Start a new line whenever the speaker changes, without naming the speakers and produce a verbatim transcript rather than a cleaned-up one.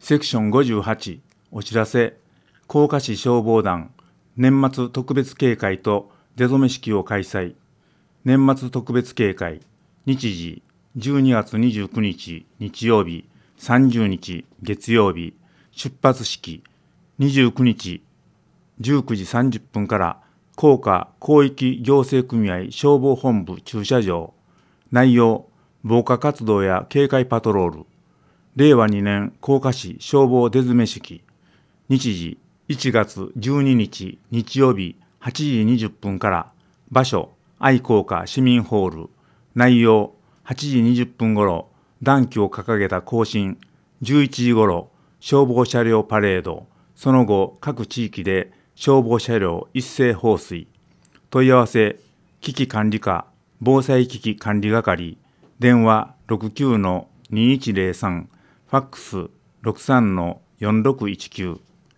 セクションごじゅうはちお知らせ甲賀市消防団年末特別警戒と出初め式を開催。年末特別警戒日時じゅうにがつにじゅうくにち日曜日、さんじゅうにち月曜日。出発式にじゅうくにちじゅうくじさんじゅっぷんから甲賀広域行政組合消防本部駐車場。内容防火活動や警戒パトロール。れいわにねん甲賀市消防出初め式日時いちがつじゅうににち日曜日はちじにじゅっぷんから場所愛甲賀市民ホール。内容はちじにじゅっぷんごろ団旗を掲げた行進。じゅういちじごろ消防車両パレード。その後各地域で消防車両一斉放水。問い合わせ危機管理課防災危機管理係。電話 ろくきゅうのにいちぜろさん、ファックス ろくさんのよんろくいちきゅう。